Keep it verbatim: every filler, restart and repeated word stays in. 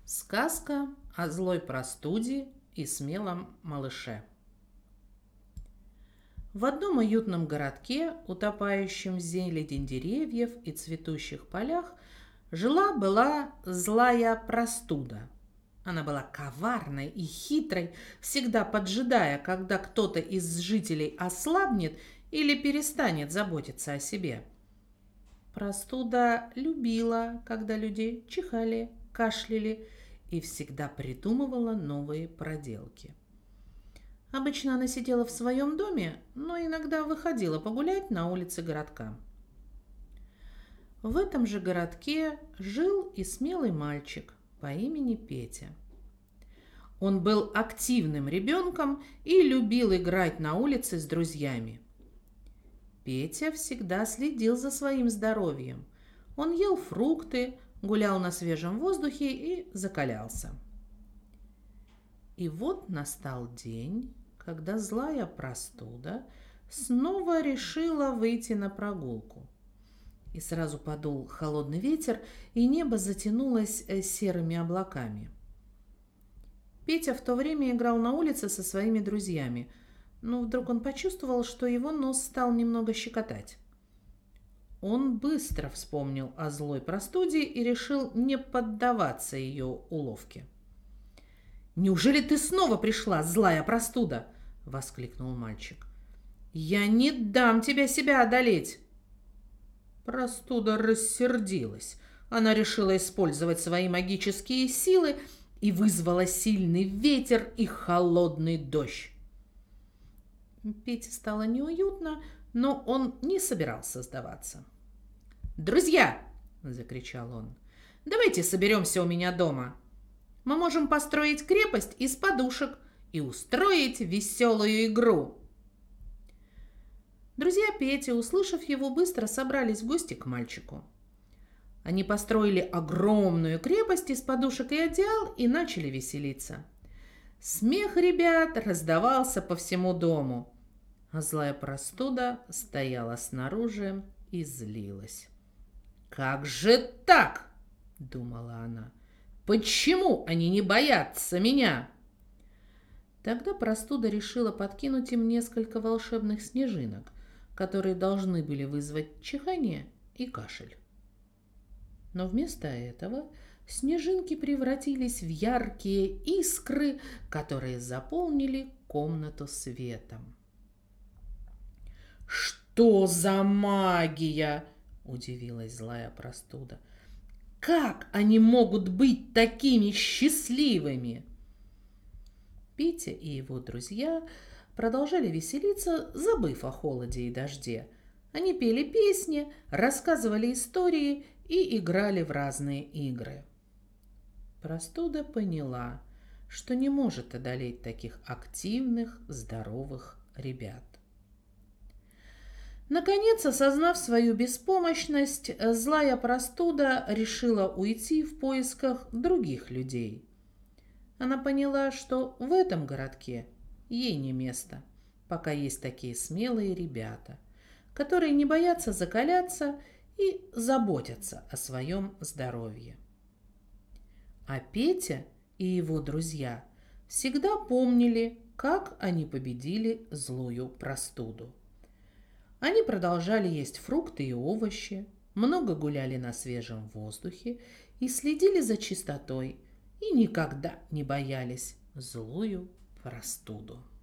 Сказка о злой простуде и смелом малыше. В одном уютном городке, утопающем в зелени деревьев и цветущих полях, жила-была злая простуда. Она была коварной и хитрой, всегда поджидая, когда кто-то из жителей ослабнет или перестанет заботиться о себе. Простуда любила, когда люди чихали, кашляли и всегда придумывала новые проделки. Обычно она сидела в своем доме, но иногда выходила погулять на улице городка. В этом же городке жил и смелый мальчик по имени Петя. Он был активным ребенком и любил играть на улице с друзьями. Петя всегда следил за своим здоровьем. Он ел фрукты, гулял на свежем воздухе и закалялся. И вот настал день, когда злая простуда снова решила выйти на прогулку. И сразу подул холодный ветер, и небо затянулось серыми облаками. Петя в то время играл на улице со своими друзьями, но вдруг он почувствовал, что его нос стал немного щекотать. Он быстро вспомнил о злой простуде и решил не поддаваться ее уловке. «Неужели ты снова пришла, злая простуда?» — воскликнул мальчик. «Я не дам тебе себя одолеть!» Простуда рассердилась. Она решила использовать свои магические силы и вызвала сильный ветер и холодный дождь. Пете стало неуютно, но он не собирался сдаваться. «Друзья!» – закричал он. «Давайте соберемся у меня дома. Мы можем построить крепость из подушек и устроить веселую игру». Друзья Пети, услышав его, быстро собрались в гости к мальчику. Они построили огромную крепость из подушек и одеял и начали веселиться. Смех ребят раздавался по всему дому, а злая простуда стояла снаружи и злилась. «Как же так?» – думала она. «Почему они не боятся меня?» Тогда простуда решила подкинуть им несколько волшебных снежинок, которые должны были вызвать чихание и кашель. Но вместо этого снежинки превратились в яркие искры, которые заполнили комнату светом. «Что за магия?» – удивилась злая простуда. «Как они могут быть такими счастливыми?» Петя и его друзья продолжали веселиться, забыв о холоде и дожде. Они пели песни, рассказывали истории и играли в разные игры. Простуда поняла, что не может одолеть таких активных, здоровых ребят. Наконец, осознав свою беспомощность, злая простуда решила уйти в поисках других людей. Она поняла, что в этом городке ей не место, пока есть такие смелые ребята, которые не боятся закаляться и заботятся о своем здоровье. А Петя и его друзья всегда помнили, как они победили злую простуду. Они продолжали есть фрукты и овощи, много гуляли на свежем воздухе и следили за чистотой, и никогда не боялись злую простуду.